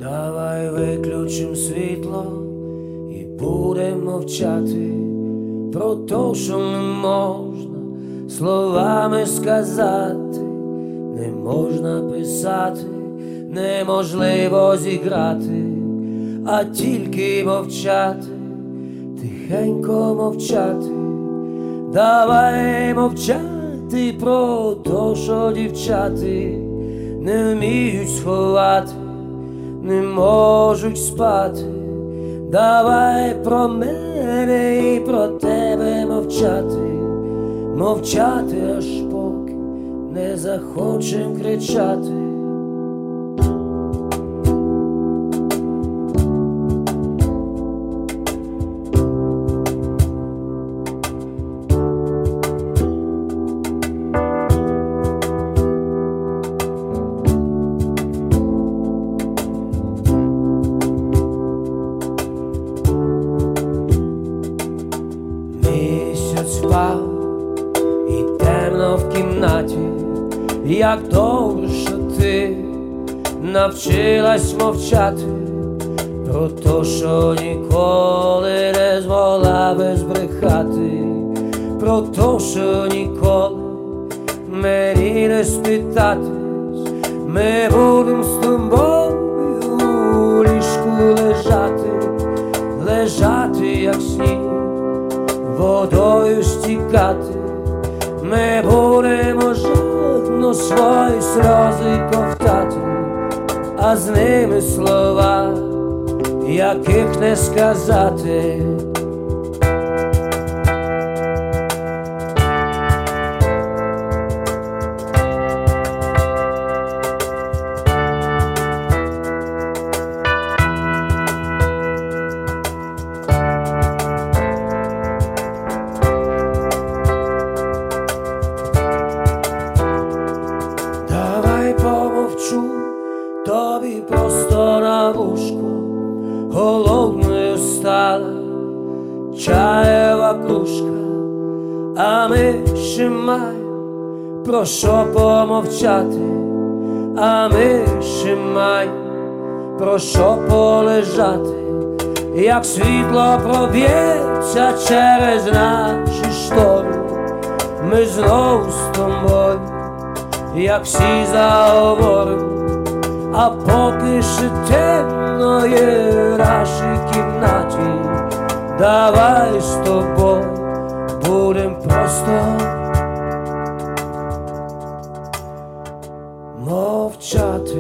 Давай виключим світло і будемо мовчати про те, що не можна словами сказати, не можна писати, неможливо зіграти, а тільки мовчати, тихенько мовчати. Давай мовчати про те, що дівчати не вміють сховати, не можуть спати. Давай про мене і про тебе мовчати, мовчати, аж поки не захочем кричати. Місяць спав і темно в кімнаті. Як добре, що ти навчилась мовчати про те, що ніколи не змогла би збрехати, про те, що ніколи мені не спитатись. Ми будем з тобою у ліжку лежати, лежати, як сніг, водою стікати. Ми будемо жадно свої сльози ковтати, а з ними слова, яких не сказати. Помовчу тобі просто на вушку, голодною стала чаєва кружка, а ми ще маємо про що помовчати, а ми ще маємо про що полежати. Як світло проб'ється через наші штори, ми знову з тобою, як всі заговоримо, а поки ще темно є в нашій кімнаті. Давай з тобою будем просто мовчати,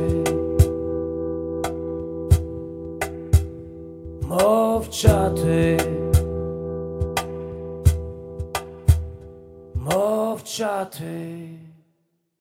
мовчати, мовчати.